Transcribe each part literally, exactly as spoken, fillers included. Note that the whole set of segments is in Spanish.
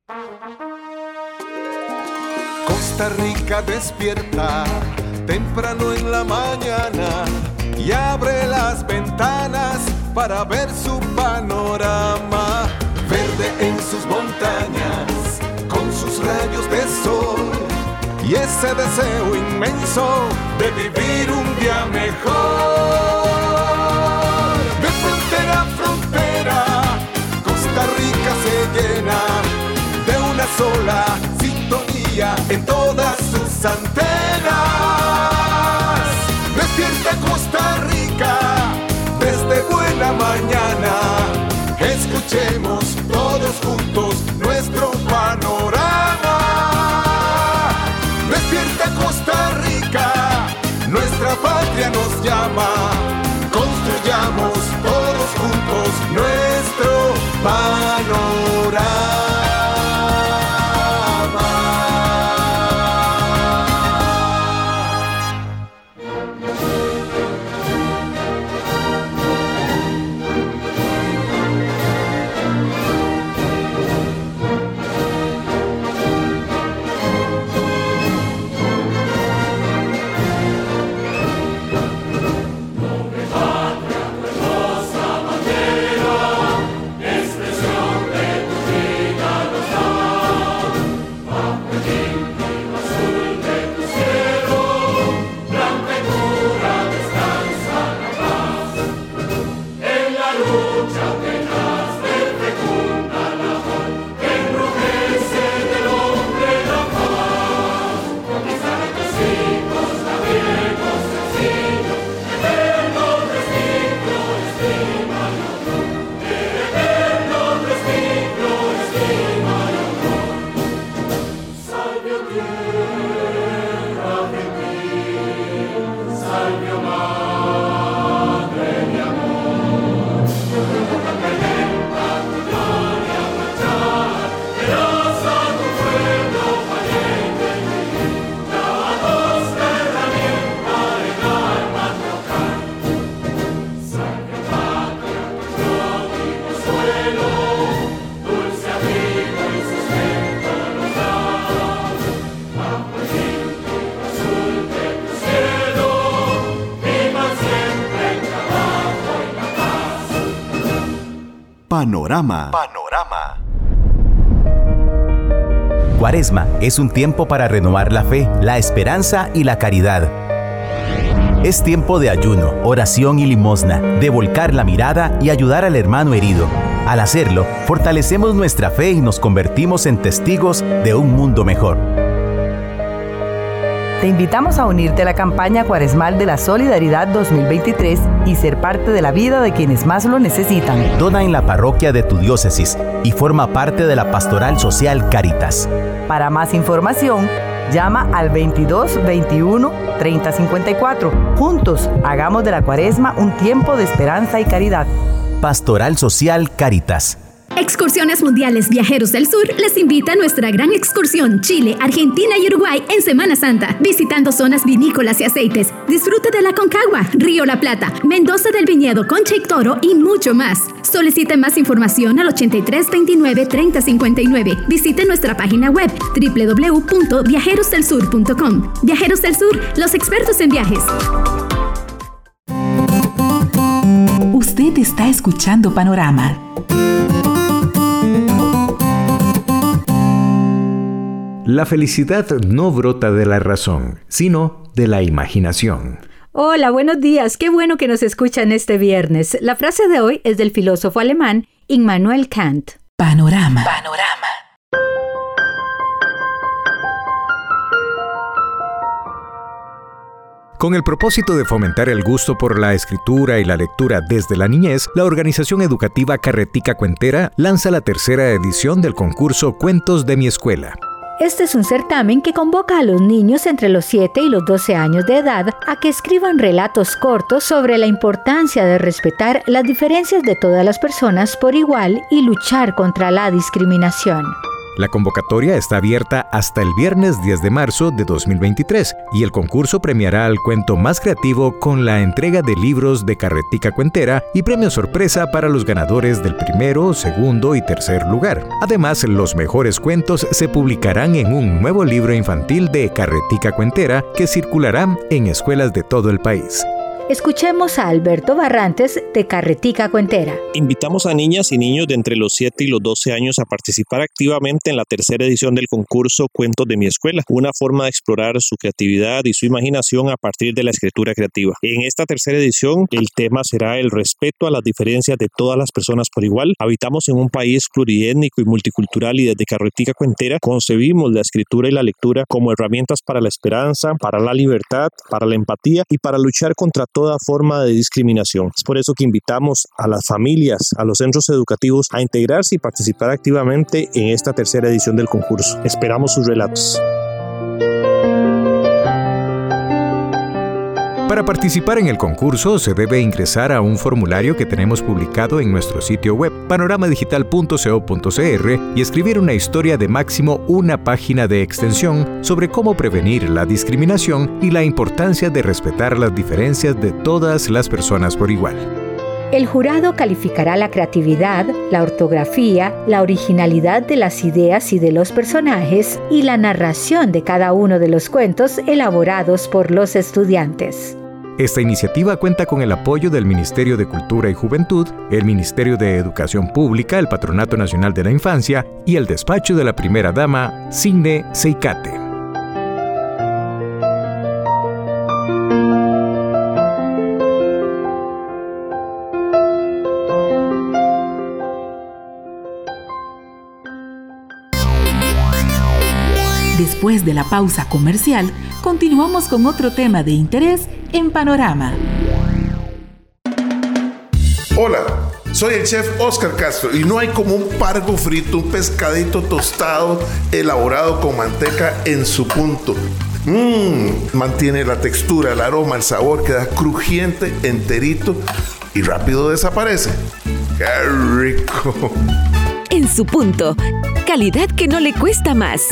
Costa Rica despierta temprano en la mañana y abre las ventanas para ver su panorama. Verde en sus montañas, con sus rayos de sol y ese deseo inmenso de vivir un día mejor. De frontera a frontera, Costa Rica se llena de una sola sintonía en todas sus antenas. Despierta Costa Rica desde buena mañana. Escuchemos todos juntos nuestro panorama. Despierta Costa Rica, nuestra patria nos llama. Construyamos todos juntos nuestro panorama. Panorama. Panorama. Cuaresma es un tiempo para renovar la fe, la esperanza y la caridad. Es tiempo de ayuno, oración y limosna, de volcar la mirada y ayudar al hermano herido. Al hacerlo, fortalecemos nuestra fe y nos convertimos en testigos de un mundo mejor. Te invitamos a unirte a la campaña cuaresmal de la Solidaridad dos mil veintitrés y ser parte de la vida de quienes más lo necesitan. Dona en la parroquia de tu diócesis y forma parte de la Pastoral Social Cáritas. Para más información, llama al veintidós veintiuno treinta cincuenta y cuatro. Juntos, hagamos de la Cuaresma un tiempo de esperanza y caridad. Pastoral Social Cáritas. Excursiones Mundiales Viajeros del Sur les invita a nuestra gran excursión Chile, Argentina y Uruguay en Semana Santa, visitando zonas vinícolas y aceites. Disfrute de la Concagua, Río La Plata, Mendoza del Viñedo, Concha y Toro y mucho más. Solicite más información al ochenta y tres veintinueve treinta cincuenta y nueve. Visite nuestra página web doble u doble u doble u punto viajeros del sur punto com. Viajeros del Sur, los expertos en viajes. Usted está escuchando Panorama. La felicidad no brota de la razón, sino de la imaginación. Hola, buenos días. Qué bueno que nos escuchan este viernes. La frase de hoy es del filósofo alemán Immanuel Kant. Panorama. Panorama. Con el propósito de fomentar el gusto por la escritura y la lectura desde la niñez, la organización educativa Carretica Cuentera lanza la tercera edición del concurso Cuentos de mi Escuela. Este es un certamen que convoca a los niños entre los siete y los doce años de edad a que escriban relatos cortos sobre la importancia de respetar las diferencias de todas las personas por igual y luchar contra la discriminación. La convocatoria está abierta hasta el viernes diez de marzo de dos mil veintitrés y el concurso premiará al cuento más creativo con la entrega de libros de Carretica Cuentera y premio sorpresa para los ganadores del primero, segundo y tercer lugar. Además, los mejores cuentos se publicarán en un nuevo libro infantil de Carretica Cuentera que circulará en escuelas de todo el país. Escuchemos a Alberto Barrantes de Carretica Cuentera. Invitamos a niñas y niños de entre los siete y los doce años a participar activamente en la tercera edición del concurso Cuentos de mi Escuela, una forma de explorar su creatividad y su imaginación a partir de la escritura creativa. En esta tercera edición, el tema será el respeto a las diferencias de todas las personas por igual. Habitamos en un país pluriétnico y multicultural y desde Carretica Cuentera concebimos la escritura y la lectura como herramientas para la esperanza, para la libertad, para la empatía y para luchar contra todo toda forma de discriminación. Es por eso que invitamos a las familias, a los centros educativos a integrarse y participar activamente en esta tercera edición del concurso. Esperamos sus relatos. Para participar en el concurso se debe ingresar a un formulario que tenemos publicado en nuestro sitio web panorama digital punto co punto cr y escribir una historia de máximo una página de extensión sobre cómo prevenir la discriminación y la importancia de respetar las diferencias de todas las personas por igual. El jurado calificará la creatividad, la ortografía, la originalidad de las ideas y de los personajes y la narración de cada uno de los cuentos elaborados por los estudiantes. Esta iniciativa cuenta con el apoyo del Ministerio de Cultura y Juventud, el Ministerio de Educación Pública, el Patronato Nacional de la Infancia y el despacho de la primera dama, Signe Seicate. Después de la pausa comercial, continuamos con otro tema de interés en Panorama. Hola, soy el chef Oscar Castro y no hay como un pargo frito, un pescadito tostado elaborado con manteca en su punto. Mmm, mantiene la textura, el aroma, el sabor, queda crujiente, enterito y rápido desaparece. ¡Qué rico! En su punto, calidad que no le cuesta más.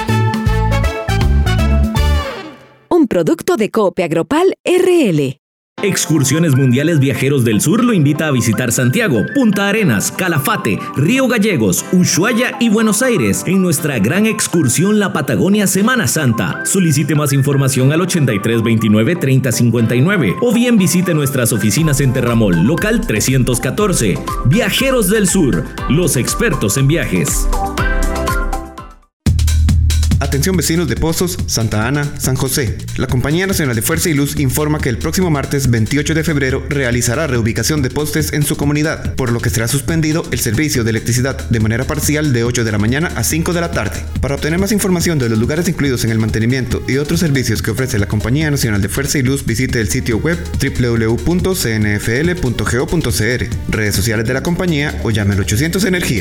Un producto de Coop Agropal R L. Excursiones Mundiales Viajeros del Sur lo invita a visitar Santiago, Punta Arenas, Calafate, Río Gallegos, Ushuaia y Buenos Aires en nuestra gran excursión La Patagonia Semana Santa. Solicite más información al ochenta y tres veintinueve treinta cincuenta y nueve o bien visite nuestras oficinas en Terramol, local trescientos catorce. Viajeros del Sur, los expertos en viajes. Atención vecinos de Pozos, Santa Ana, San José. La Compañía Nacional de Fuerza y Luz informa que el próximo martes veintiocho de febrero realizará reubicación de postes en su comunidad, por lo que será suspendido el servicio de electricidad de manera parcial de ocho de la mañana a cinco de la tarde. Para obtener más información de los lugares incluidos en el mantenimiento y otros servicios que ofrece la Compañía Nacional de Fuerza y Luz, visite el sitio web doble u doble u doble u punto c n f l punto go punto c r, redes sociales de la compañía o llame al ochocientos Energía.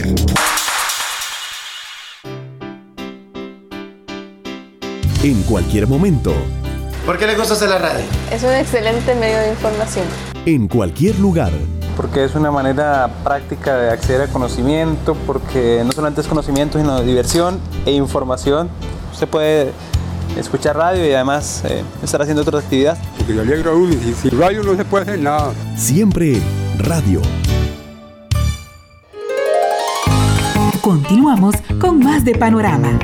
En cualquier momento. ¿Por qué le gusta hacer la radio? Es un excelente medio de información. En cualquier lugar. Porque es una manera práctica de acceder al conocimiento, porque no solamente es conocimiento, sino diversión e información. Usted puede escuchar radio y además eh, estar haciendo otras actividades. Porque le alegra a uno, y sin radio no se puede hacer nada. Siempre radio. Continuamos con más de Panorama.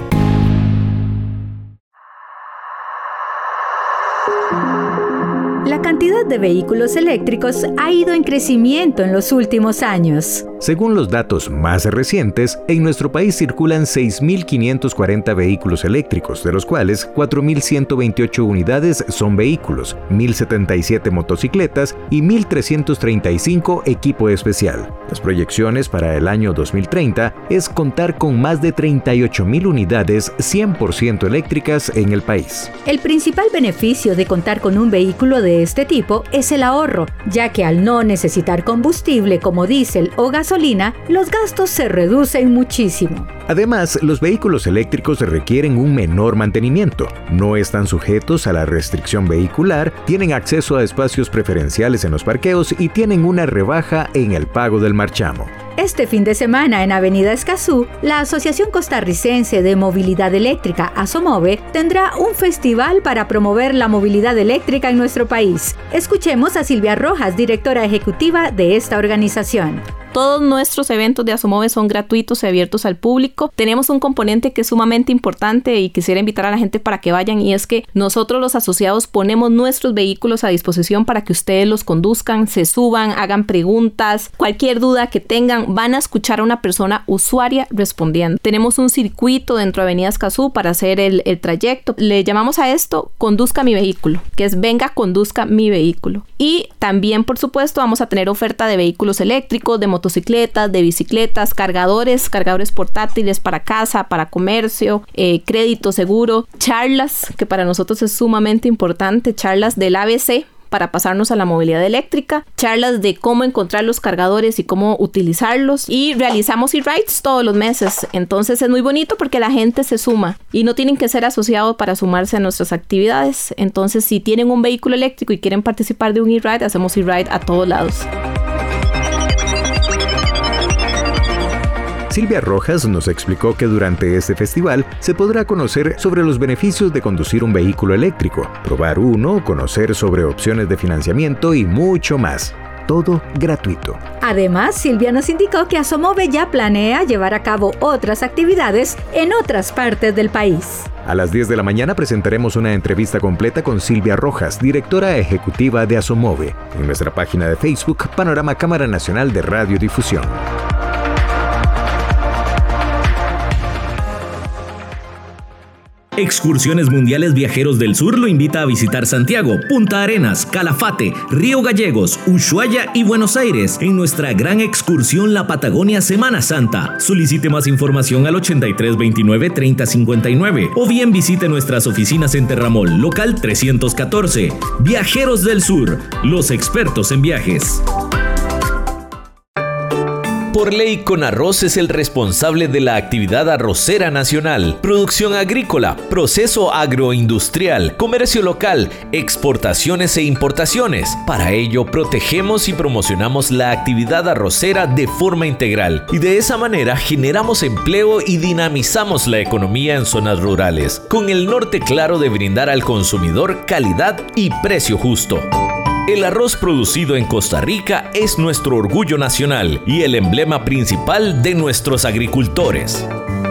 La cantidad de vehículos eléctricos ha ido en crecimiento en los últimos años. Según los datos más recientes, en nuestro país circulan seis mil quinientos cuarenta vehículos eléctricos, de los cuales cuatro mil ciento veintiocho unidades son vehículos, mil setenta y siete motocicletas y mil trescientos treinta y cinco equipo especial. Las proyecciones para el año dos mil treinta es contar con más de treinta y ocho mil unidades cien por ciento eléctricas en el país. El principal beneficio de contar con un vehículo de este tipo es el ahorro, ya que al no necesitar combustible como diésel o gasolina, los gastos se reducen muchísimo. Además, los vehículos eléctricos requieren un menor mantenimiento, no están sujetos a la restricción vehicular, tienen acceso a espacios preferenciales en los parqueos y tienen una rebaja en el pago del marchamo. Este fin de semana en Avenida Escazú, la Asociación Costarricense de Movilidad Eléctrica, ASOMOVE, tendrá un festival para promover la movilidad eléctrica en nuestro país. Escuchemos a Silvia Rojas, directora ejecutiva de esta organización. Todos nuestros eventos de ASOMOVE son gratuitos y abiertos al público. Tenemos un componente que es sumamente importante y quisiera invitar a la gente para que vayan, y es que nosotros los asociados ponemos nuestros vehículos a disposición para que ustedes los conduzcan, se suban, hagan preguntas, cualquier duda que tengan, van a escuchar a una persona usuaria respondiendo. Tenemos un circuito dentro de Avenida Escazú para hacer el, el trayecto. Le llamamos a esto Conduzca mi vehículo, que es venga, conduzca mi vehículo. Y también, por supuesto, vamos a tener oferta de vehículos eléctricos, de motocicletas, de bicicletas, cargadores, cargadores portátiles para casa, para comercio, eh, crédito, seguro, charlas, que para nosotros es sumamente importante, charlas del A B C para pasarnos a la movilidad eléctrica, charlas de cómo encontrar los cargadores y cómo utilizarlos, y realizamos e-rides todos los meses. Entonces es muy bonito porque la gente se suma y no tienen que ser asociados para sumarse a nuestras actividades. Entonces, si tienen un vehículo eléctrico y quieren participar de un e-ride, hacemos e-ride a todos lados. Silvia Rojas nos explicó que durante este festival se podrá conocer sobre los beneficios de conducir un vehículo eléctrico, probar uno, conocer sobre opciones de financiamiento y mucho más. Todo gratuito. Además, Silvia nos indicó que ASOMOVE ya planea llevar a cabo otras actividades en otras partes del país. A las diez de la mañana presentaremos una entrevista completa con Silvia Rojas, directora ejecutiva de ASOMOVE, en nuestra página de Facebook, Panorama Cámara Nacional de Radiodifusión. Excursiones Mundiales Viajeros del Sur lo invita a visitar Santiago, Punta Arenas, Calafate, Río Gallegos, Ushuaia y Buenos Aires en nuestra gran excursión La Patagonia Semana Santa. Solicite más información al ochenta y tres veintinueve treinta cincuenta y nueve o bien visite nuestras oficinas en Terramol, local trescientos catorce. Viajeros del Sur, los expertos en viajes. Por ley, Conarroz es el responsable de la actividad arrocera nacional, producción agrícola, proceso agroindustrial, comercio local, exportaciones e importaciones. Para ello, protegemos y promocionamos la actividad arrocera de forma integral y de esa manera generamos empleo y dinamizamos la economía en zonas rurales, con el norte claro de brindar al consumidor calidad y precio justo. El arroz producido en Costa Rica es nuestro orgullo nacional y el emblema principal de nuestros agricultores.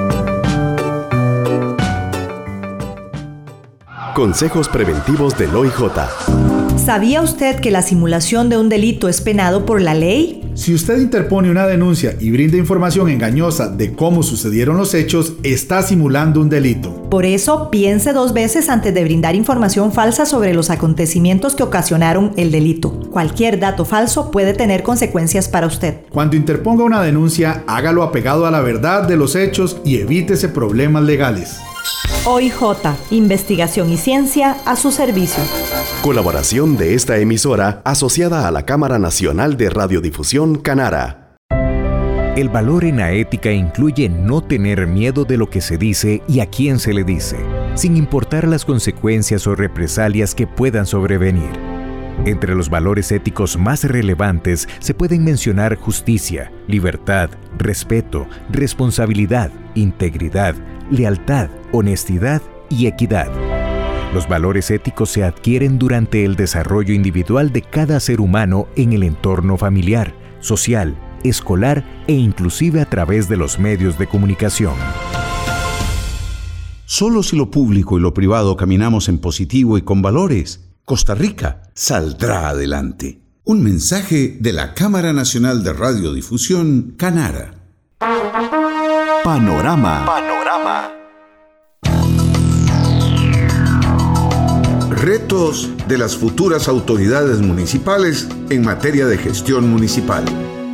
Consejos preventivos del O I J. ¿Sabía usted que la simulación de un delito es penado por la ley? Si usted interpone una denuncia y brinda información engañosa de cómo sucedieron los hechos, está simulando un delito. Por eso, piense dos veces antes de brindar información falsa sobre los acontecimientos que ocasionaron el delito. Cualquier dato falso puede tener consecuencias para usted. Cuando interponga una denuncia, hágalo apegado a la verdad de los hechos y evítese problemas legales. O I J, investigación y ciencia a su servicio. Colaboración de esta emisora asociada a la Cámara Nacional de Radiodifusión Canara. El valor en la ética incluye no tener miedo de lo que se dice y a quién se le dice, sin importar las consecuencias o represalias que puedan sobrevenir. Entre los valores éticos más relevantes se pueden mencionar justicia, libertad, respeto, responsabilidad, integridad, lealtad, honestidad y equidad. Los valores éticos se adquieren durante el desarrollo individual de cada ser humano en el entorno familiar, social, escolar e inclusive a través de los medios de comunicación. Solo si lo público y lo privado caminamos en positivo y con valores, Costa Rica saldrá adelante. Un mensaje de la Cámara Nacional de Radiodifusión, Canara. Panorama. Panorama. Retos de las futuras autoridades municipales en materia de gestión municipal.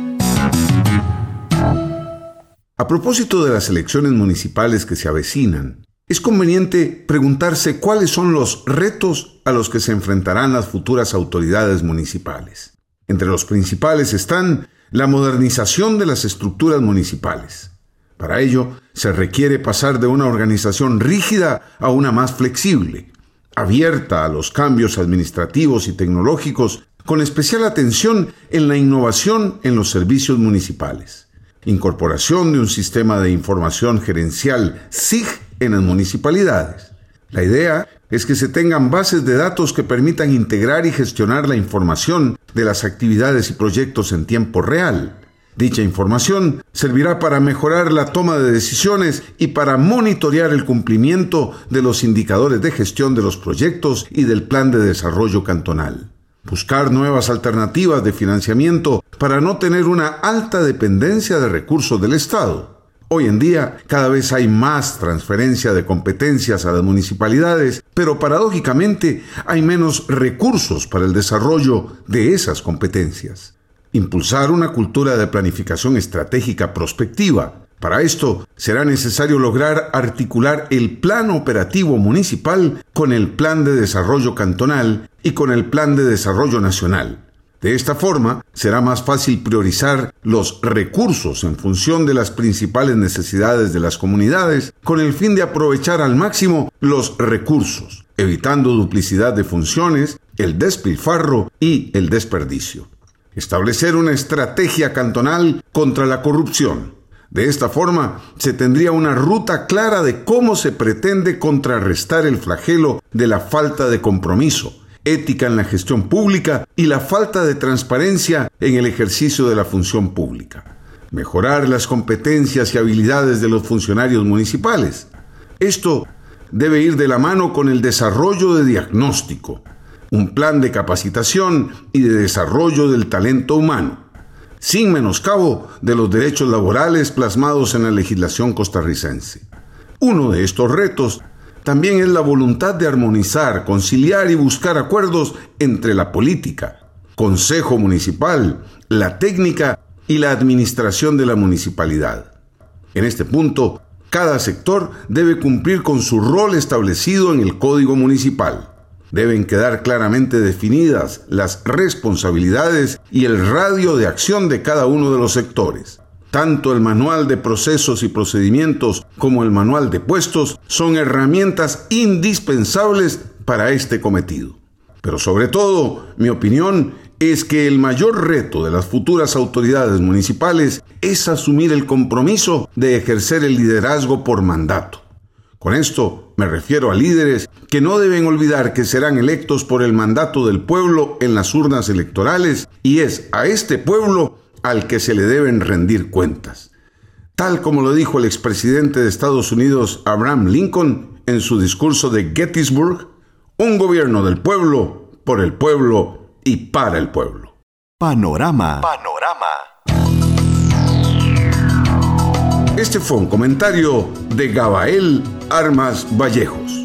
A propósito de las elecciones municipales que se avecinan, es conveniente preguntarse cuáles son los retos a los que se enfrentarán las futuras autoridades municipales. Entre los principales están la modernización de las estructuras municipales. Para ello, se requiere pasar de una organización rígida a una más flexible, abierta a los cambios administrativos y tecnológicos, con especial atención en la innovación en los servicios municipales. incorporación de un sistema de información gerencial S I G en las municipalidades. La idea es que se tengan bases de datos que permitan integrar y gestionar la información de las actividades y proyectos en tiempo real. Dicha información servirá para mejorar la toma de decisiones y para monitorear el cumplimiento de los indicadores de gestión de los proyectos y del plan de desarrollo cantonal. Buscar nuevas alternativas de financiamiento para no tener una alta dependencia de recursos del Estado. Hoy en día, cada vez hay más transferencia de competencias a las municipalidades, pero paradójicamente hay menos recursos para el desarrollo de esas competencias. Impulsar una cultura de planificación estratégica prospectiva. Para esto, será necesario lograr articular el Plan Operativo Municipal con el Plan de Desarrollo Cantonal y con el Plan de Desarrollo Nacional. De esta forma, será más fácil priorizar los recursos en función de las principales necesidades de las comunidades, con el fin de aprovechar al máximo los recursos, evitando duplicidad de funciones, el despilfarro y el desperdicio. Establecer una estrategia cantonal contra la corrupción. De esta forma, se tendría una ruta clara de cómo se pretende contrarrestar el flagelo de la falta de compromiso, ética en la gestión pública y la falta de transparencia en el ejercicio de la función pública. Mejorar las competencias y habilidades de los funcionarios municipales. Esto debe ir de la mano con el desarrollo de diagnóstico, un plan de capacitación y de desarrollo del talento humano, sin menoscabo de los derechos laborales plasmados en la legislación costarricense. Uno de estos retos también es la voluntad de armonizar, conciliar y buscar acuerdos entre la política, Consejo Municipal, la técnica y la administración de la municipalidad. En este punto, cada sector debe cumplir con su rol establecido en el Código Municipal. Deben quedar claramente definidas las responsabilidades y el radio de acción de cada uno de los sectores. Tanto el manual de procesos y procedimientos como el manual de puestos son herramientas indispensables para este cometido. Pero sobre todo, mi opinión es que el mayor reto de las futuras autoridades municipales es asumir el compromiso de ejercer el liderazgo por mandato. Con esto me refiero a líderes que no deben olvidar que serán electos por el mandato del pueblo en las urnas electorales y es a este pueblo al que se le deben rendir cuentas. Tal como lo dijo el expresidente de Estados Unidos Abraham Lincoln en su discurso de Gettysburg, un gobierno del pueblo, por el pueblo y para el pueblo. Panorama. Panorama. Este fue un comentario de Gabael Armas Vallejos.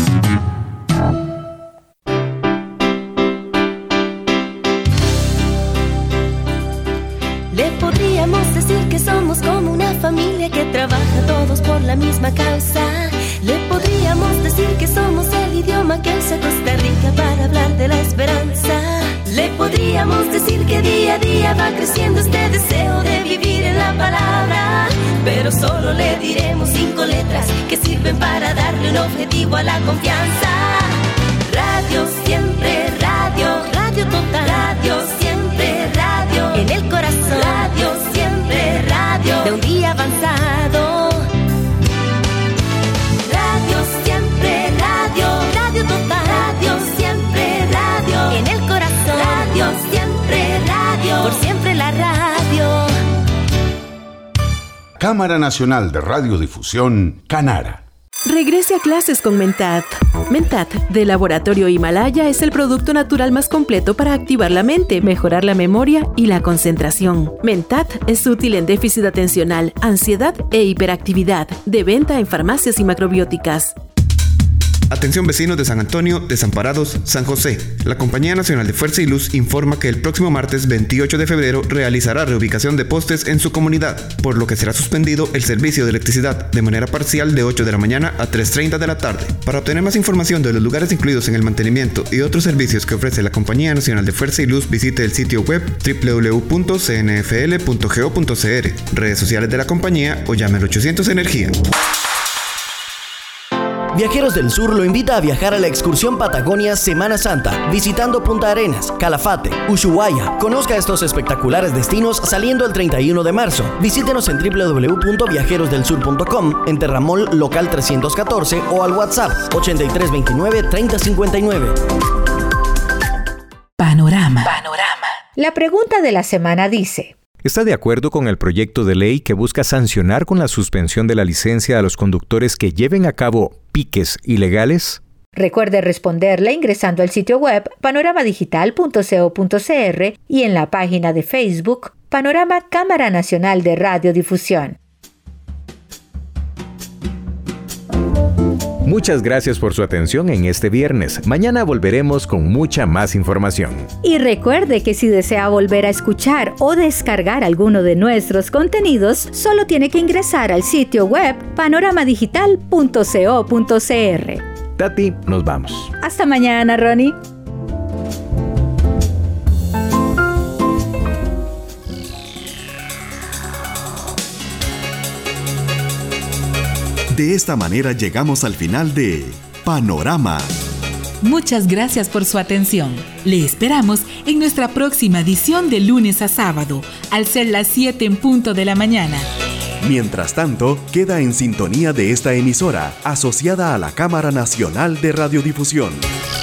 Le podríamos decir que somos como una familia que trabaja todos por la misma causa. Le podríamos decir que somos el idioma que usa Costa Rica para hablar de la esperanza. Le podríamos decir que día a día va creciendo este deseo de vivir en la palabra. Pero solo le diremos cinco letras que sirven para darle un objetivo a la confianza. Radio siempre, radio, radio total. Radio siempre, radio, en el corazón. Radio siempre, radio, de un día avanzado. Radio siempre, radio, radio total. Radio siempre, radio, en el corazón. Radio siempre, radio, por siempre la radio. Cámara Nacional de Radiodifusión, Canara. Regrese a clases con Mentat. Mentat, de Laboratorio Himalaya, es el producto natural más completo para activar la mente, mejorar la memoria y la concentración. Mentat es útil en déficit atencional, ansiedad e hiperactividad. De venta en farmacias y macrobióticas. Atención vecinos de San Antonio, Desamparados, San José. La Compañía Nacional de Fuerza y Luz informa que el próximo martes veintiocho de febrero realizará reubicación de postes en su comunidad, por lo que será suspendido el servicio de electricidad de manera parcial de ocho de la mañana a tres treinta de la tarde. Para obtener más información de los lugares incluidos en el mantenimiento y otros servicios que ofrece la Compañía Nacional de Fuerza y Luz, visite el sitio web doble u doble u doble u punto c n f l punto g o punto c r, redes sociales de la compañía o llame al ochocientos Energía. Viajeros del Sur lo invita a viajar a la excursión Patagonia Semana Santa, visitando Punta Arenas, Calafate, Ushuaia. Conozca estos espectaculares destinos saliendo el treinta y uno de marzo. Visítenos en doble u doble u doble u punto viajeros del sur punto com, en Terramol local trescientos catorce o al WhatsApp ochenta y tres veintinueve treinta cincuenta y nueve. Panorama. Panorama. La pregunta de la semana dice: ¿está de acuerdo con el proyecto de ley que busca sancionar con la suspensión de la licencia a los conductores que lleven a cabo piques ilegales? Recuerde responderla ingresando al sitio web panorama digital punto co punto cr y en la página de Facebook Panorama Cámara Nacional de Radiodifusión. Muchas gracias por su atención en este viernes. Mañana volveremos con mucha más información. Y recuerde que si desea volver a escuchar o descargar alguno de nuestros contenidos, solo tiene que ingresar al sitio web panorama digital punto co punto cr. Tati, nos vamos. Hasta mañana, Ronnie. De esta manera llegamos al final de Panorama. Muchas gracias por su atención. Le esperamos en nuestra próxima edición de lunes a sábado, al ser las siete en punto de la mañana. Mientras tanto, queda en sintonía de esta emisora, asociada a la Cámara Nacional de Radiodifusión.